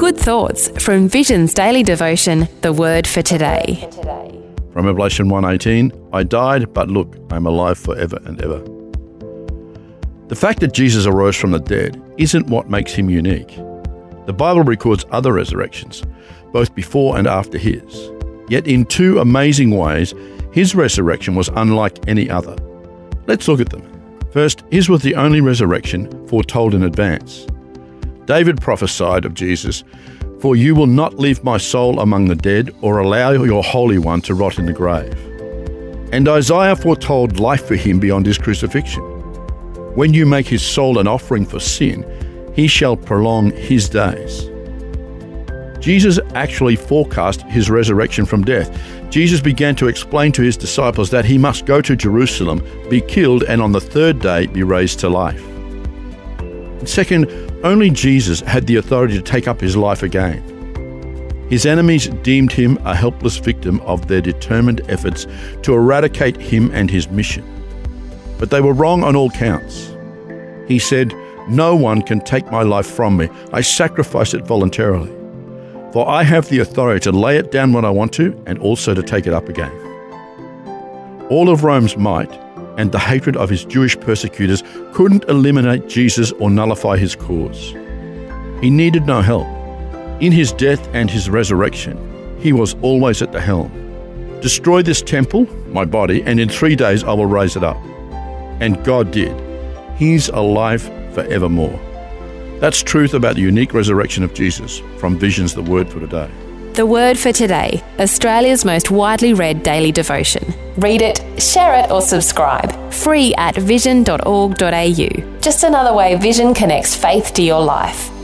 Good thoughts from Vision's daily devotion, The Word for Today. From Revelation 1:18, I died, but look, I am alive forever and ever. The fact that Jesus arose from the dead isn't what makes him unique. The Bible records other resurrections, both before and after his. Yet in two amazing ways, his resurrection was unlike any other. Let's look at them. First, his was the only resurrection foretold in advance. David prophesied of Jesus, "For you will not leave my soul among the dead or allow your Holy One to rot in the grave." And Isaiah foretold life for him beyond his crucifixion. When you make his soul an offering for sin, he shall prolong his days. Jesus actually forecast his resurrection from death. Jesus began to explain to his disciples that he must go to Jerusalem, be killed, and on the third day be raised to life. Second, only Jesus had the authority to take up his life again. His enemies deemed him a helpless victim of their determined efforts to eradicate him and his mission. But they were wrong on all counts. He said, "No one can take my life from me. I sacrifice it voluntarily. For I have the authority to lay it down when I want to and also to take it up again." All of Rome's might and the hatred of his Jewish persecutors couldn't eliminate Jesus or nullify his cause. He needed no help. In his death and his resurrection, he was always at the helm. "Destroy this temple, my body, and in 3 days I will raise it up." And God did. He's alive forevermore. That's truth about the unique resurrection of Jesus from Vision's The Word for Today. The Word for Today, Australia's most widely read daily devotion. Read it, share it or subscribe. Free at vision.org.au. Just another way Vision connects faith to your life.